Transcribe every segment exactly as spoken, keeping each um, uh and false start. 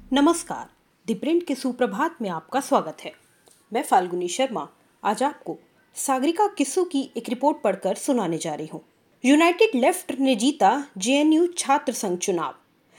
नमस्कार। The print के सुप्रभात में आपका स्वागत है। मैं फाल्गुनी शर्मा आज आपको सागरिका किस्सू की एक रिपोर्ट पढ़कर सुनाने जा रही हूँ। यूनाइटेड लेफ्ट ने जीता जेएनयू छात्र संघ चुनाव।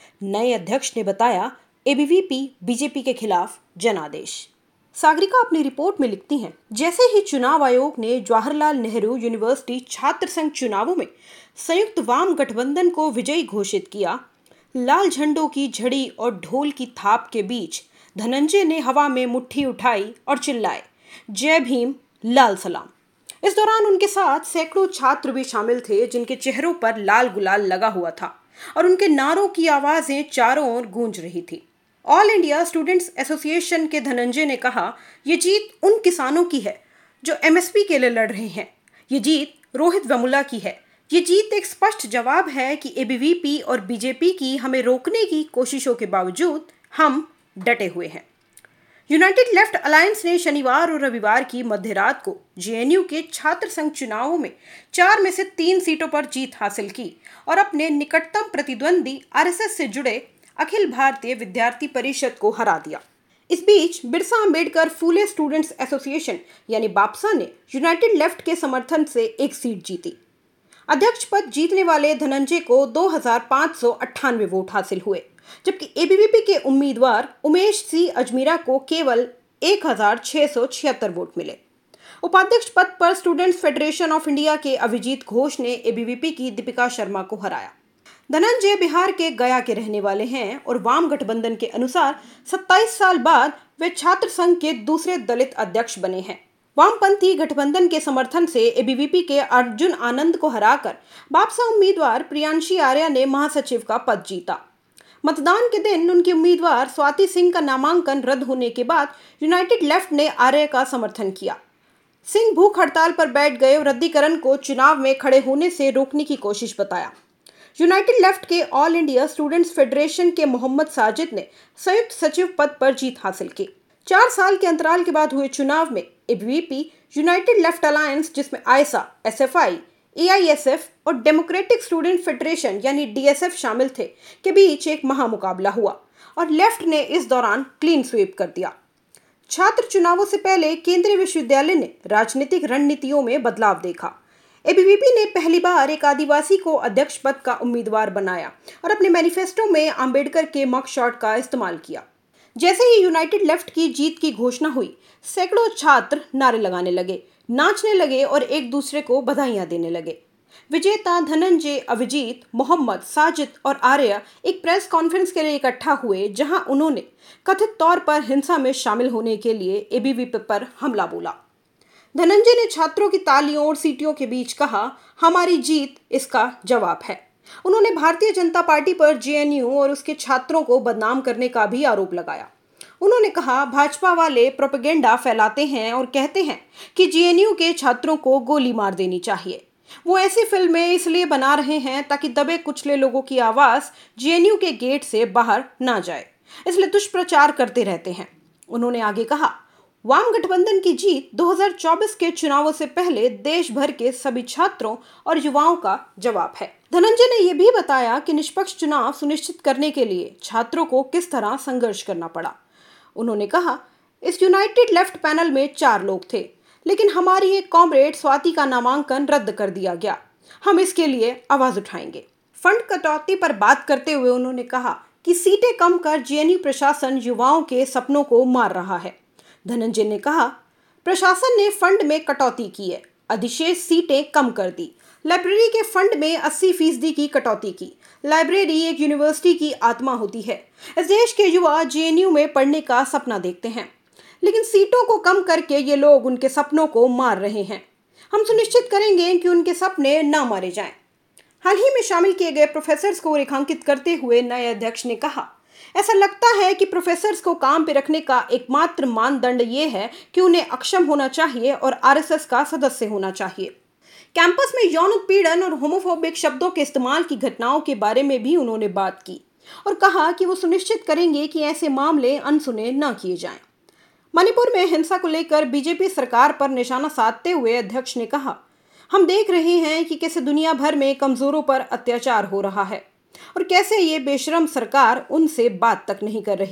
नए अध्यक्ष ने बताया एबीवीपी बीजेपी के खिलाफ जनादेश। सागरिका अपनी रिपोर्ट में लिखती हैं, जैसे ही चुनाव आयोग ने जवाहरलाल नेहरू यूनिवर्सिटी छात्र संघ चुनावों में संयुक्त वाम गठबंधन को विजयी घोषित किया, लाल झंडों की झड़ी और ढोल की थाप के बीच धनंजय ने हवा में मुट्ठी उठाई और चिल्लाए, जय भीम, लाल सलाम। इस दौरान उनके साथ सैकड़ों छात्र भी शामिल थे, जिनके चेहरों पर लाल गुलाल लगा हुआ था और उनके नारों की आवाजें चारों ओर गूंज रही थी। ऑल इंडिया स्टूडेंट्स एसोसिएशन के धनंजय ने कहा, ये जीत उन किसानों की है जो एमएसपी के लिए लड़ रहे हैं। ये जीत रोहित वेमुला की है। ये जीत एक स्पष्ट जवाब है कि एबीवीपी और बीजेपी की हमें रोकने की कोशिशों के बावजूद हम डटे हुए हैं। यूनाइटेड लेफ्ट अलायंस ने शनिवार और रविवार की मध्य रात को जेएनयू के छात्र संघ चुनावों में चार में से तीन सीटों पर जीत हासिल की और अपने निकटतम प्रतिद्वंदी आरएसएस से जुड़े अखिल भारतीय विद्यार्थी परिषद को हरा दिया। इस बीच बिरसा अंबेडकर फूले स्टूडेंट्स एसोसिएशन यानी बापसा ने यूनाइटेड लेफ्ट के समर्थन से एक सीट जीती। अध्यक्ष पद जीतने वाले धनंजय को दो हज़ार पाँच सौ अट्ठानवे वोट हासिल हुए, जबकि एबीवीपी के उम्मीदवार उमेश सिंह अजमीरा को केवल एक हज़ार छह सौ छिहत्तर वोट मिले। उपाध्यक्ष पद पर स्टूडेंट्स फेडरेशन ऑफ इंडिया के अभिजीत घोष ने एबीवीपी की दीपिका शर्मा को हराया। धनंजय बिहार के गया के रहने वाले हैं और वाम गठबंधन के अनुसार सत्ताईस साल बाद वे छात्र संघ के दूसरे दलित अध्यक्ष बने हैं। वामपंथी गठबंधन के समर्थन से एबीवीपी के अर्जुन आनंद को हराकर बापसा उम्मीदवार प्रियांशी आर्या ने महासचिव का पद जीता। मतदान के दिन उनकी उम्मीदवार स्वाति सिंह का नामांकन रद्द होने के बाद यूनाइटेड लेफ्ट ने आर्य का समर्थन किया। सिंह भूख हड़ताल पर बैठ गए और रद्दीकरण को चुनाव में खड़े होने से रोकने की कोशिश बताया। यूनाइटेड लेफ्ट के ऑल इंडिया स्टूडेंट्स फेडरेशन के मोहम्मद साजिद ने संयुक्त सचिव पद पर जीत हासिल की। चार साल के अंतराल के बाद हुए चुनाव में एबीवीपी, यूनाइटेड लेफ्ट अलायंस जिसमें आयसा, एसएफआई, एआईएसएफ और डेमोक्रेटिक स्टूडेंट फेडरेशन यानी डीएसएफ शामिल थे के बीच एक महामुकाबला हुआ और लेफ्ट ने इस दौरान क्लीन स्वीप कर दिया। छात्र चुनावों से पहले केंद्रीय विश्वविद्यालय ने राजनीतिक रणनीतियों में बदलाव देखा। एबीवीपी ने पहली बार एक आदिवासी को अध्यक्ष पद का उम्मीदवार बनाया और अपने मैनिफेस्टो में अंबेडकर के मगशॉट का इस्तेमाल किया। जैसे ही यूनाइटेड लेफ्ट की जीत की घोषणा हुई, सैकड़ों छात्र नारे लगाने लगे, नाचने लगे और एक दूसरे को बधाइयां देने लगे। विजेता धनंजय, अभिजीत, मोहम्मद, साजिद और आर्य एक प्रेस कॉन्फ्रेंस के लिए इकट्ठा हुए, जहां उन्होंने कथित तौर पर हिंसा में शामिल होने के लिए एबीवीपी पर हमला बोला। धनंजय ने छात्रों की तालियों और सीटियों के बीच कहा, हमारी जीत इसका जवाब है। उन्होंने भारतीय जनता पार्टी पर जेएनयू और उसके छात्रों को बदनाम करने का भी आरोप लगाया। उन्होंने कहा, भाजपा वाले प्रोपेगेंडा फैलाते हैं और कहते हैं कि जेएनयू के छात्रों को गोली मार देनी चाहिए। वो ऐसी फिल्में इसलिए बना रहे हैं ताकि दबे कुचले लोगों की आवाज जेएनयू के गेट से बाहर ना जाए, इसलिए दुष्प्रचार करते रहते हैं। उन्होंने आगे कहा, वाम गठबंधन की जीत दो हज़ार चौबीस के चुनावों से पहले देश भर के सभी छात्रों और युवाओं का जवाब है। धनंजय ने यह भी बताया कि निष्पक्ष चुनाव सुनिश्चित करने के लिए छात्रों को किस तरह संघर्ष करना पड़ा। उन्होंने कहा, इस यूनाइटेड लेफ्ट पैनल में चार लोग थे, लेकिन हमारी एक कॉमरेड स्वाति का नामांकन रद्द कर दिया गया। हम इसके लिए आवाज उठाएंगे। फंड कटौती पर बात करते हुए उन्होंने कहा कि सीटें कम कर जेएनयू प्रशासन युवाओं के सपनों को मार रहा है। धनंजय ने कहा, प्रशासन ने फंड में कटौती की है, अधिशेष सीटें कम कर दी, लाइब्रेरी के फंड में अस्सी फीसदी की कटौती की। लाइब्रेरी एक यूनिवर्सिटी की आत्मा होती है। इस देश के युवा जेएनयू में पढ़ने का सपना देखते हैं, लेकिन सीटों को कम करके ये लोग उनके सपनों को मार रहे हैं। हम सुनिश्चित करेंगे कि उनके सपने ना मारे जाएं। हाल ही में शामिल किए गए प्रोफेसर्स को रेखांकित करते हुए नए अध्यक्ष ने कहा, ऐसा लगता है कि प्रोफेसर्स को काम पे रखने का एकमात्र मानदंड ये है कि उन्हें अक्षम होना चाहिए और आरएसएस का सदस्य होना चाहिए। कैंपस में यौन उत्पीड़न और होमोफोबिक शब्दों के इस्तेमाल की घटनाओं के बारे में भी उन्होंने बात की और कहा कि वो सुनिश्चित करेंगे कि ऐसे मामले अनसुने न किए जाएं। मणिपुर में हिंसा को लेकर बीजेपी सरकार पर निशाना साधते हुए अध्यक्ष ने कहा, हम देख रहे हैं कि कैसे दुनिया भर में कमजोरों पर अत्याचार हो रहा है और कैसे ये बेशरम सरकार उनसे बात तक नहीं कर रही।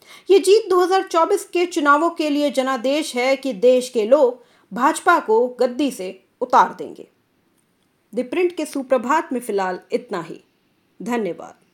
ये जीत दो हज़ार चौबीस के चुनावों के लिए जनादेश है कि देश के लोग भाजपा को गद्दी से उतार देंगे। द प्रिंट के सुप्रभात में फिलहाल इतना ही। धन्यवाद।